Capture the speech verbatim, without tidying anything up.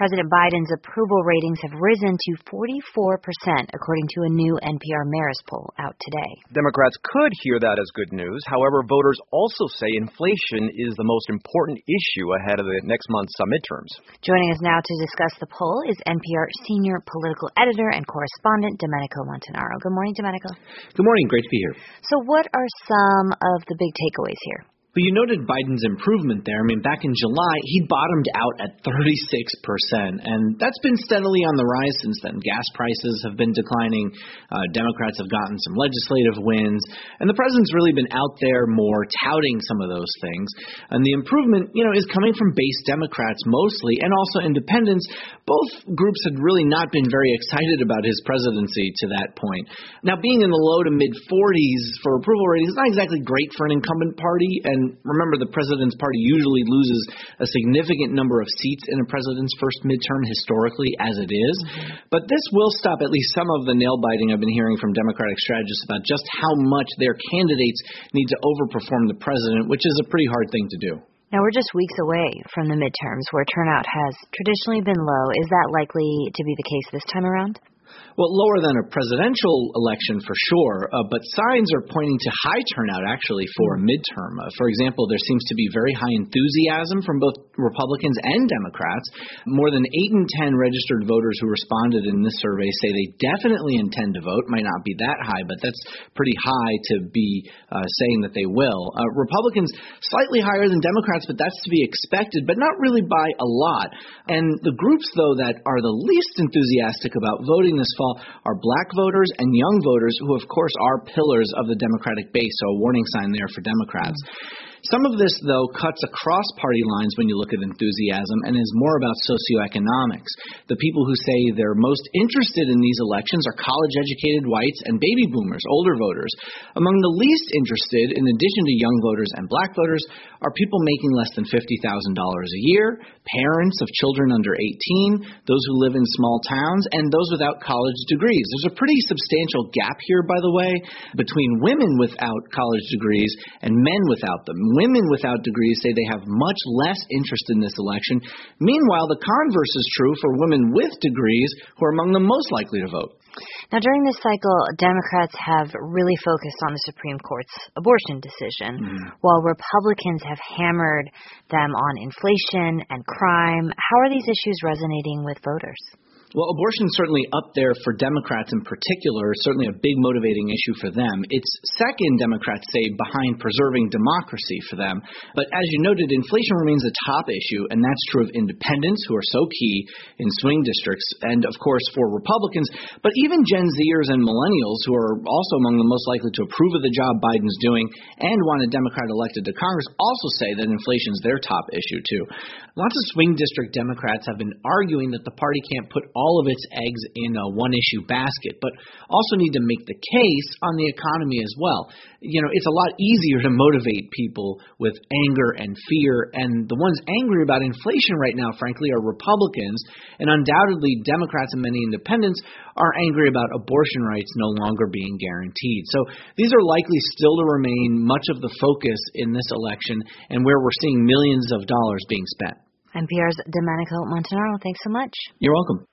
President Biden's approval ratings have risen to forty-four percent, according to a new N P R Marist poll out today. Democrats could hear that as good news. However, voters also say inflation is the most important issue ahead of the next month's midterms. Joining us now to discuss the poll is N P R senior political editor and correspondent Domenico Montanaro. Good morning, Domenico. Good morning. Great to be here. So what are some of the big takeaways here? Well, you noted Biden's improvement there. I mean, back in July, he bottomed out at thirty-six percent, and that's been steadily on the rise since then. Gas prices have been declining. Uh, Democrats have gotten some legislative wins, and the president's really been out there more touting some of those things. And the improvement, you know, is coming from base Democrats mostly, and also independents. Both groups had really not been very excited about his presidency to that point. Now, being in the low to mid forties for approval ratings is not exactly great for an incumbent party, and And remember, the president's party usually loses a significant number of seats in a president's first midterm historically, as it is. Mm-hmm. But this will stop at least some of the nail-biting I've been hearing from Democratic strategists about just how much their candidates need to overperform the president, which is a pretty hard thing to do. Now, we're just weeks away from the midterms, where turnout has traditionally been low. Is that likely to be the case this time around? Well, lower than a presidential election for sure, uh, but signs are pointing to high turnout actually for a midterm. Uh, for example, there seems to be very high enthusiasm from both Republicans and Democrats. More than eight in ten registered voters who responded in this survey say they definitely intend to vote. Might not be that high, but that's pretty high to be uh, saying that they will. Uh, Republicans slightly higher than Democrats, but that's to be expected, but not really by a lot. And the groups, though, that are the least enthusiastic about voting this fall are black voters and young voters who, of course, are pillars of the Democratic base, so a warning sign there for Democrats. Mm-hmm. Some of this, though, cuts across party lines when you look at enthusiasm and is more about socioeconomics. The people who say they're most interested in these elections are college-educated whites and baby boomers, older voters. Among the least interested, in addition to young voters and black voters, are people making less than fifty thousand dollars a year, parents of children under eighteen, those who live in small towns, and those without college degrees. There's a pretty substantial gap here, by the way, between women without college degrees and men without them. Women without degrees say they have much less interest in this election. Meanwhile, the converse is true for women with degrees, who are among the most likely to vote. Now, during this cycle, Democrats have really focused on the Supreme Court's abortion decision, mm-hmm. while Republicans have hammered them on inflation and crime. How are these issues resonating with voters? Well, abortion is certainly up there for Democrats in particular, certainly a big motivating issue for them. It's second, Democrats say, behind preserving democracy for them. But as you noted, inflation remains a top issue, and that's true of independents, who are so key in swing districts, and, of course, for Republicans. But even Gen Zers and millennials, who are also among the most likely to approve of the job Biden's doing and want a Democrat elected to Congress, also say that inflation is their top issue, too. Lots of swing district Democrats have been arguing that the party can't put all of its eggs in a one-issue basket, but also need to make the case on the economy as well. You know, it's a lot easier to motivate people with anger and fear, and the ones angry about inflation right now, frankly, are Republicans, and undoubtedly Democrats and many independents are angry about abortion rights no longer being guaranteed. So these are likely still to remain much of the focus in this election, and where we're seeing millions of dollars being spent. N P R's Domenico Montanaro, thanks so much. You're welcome.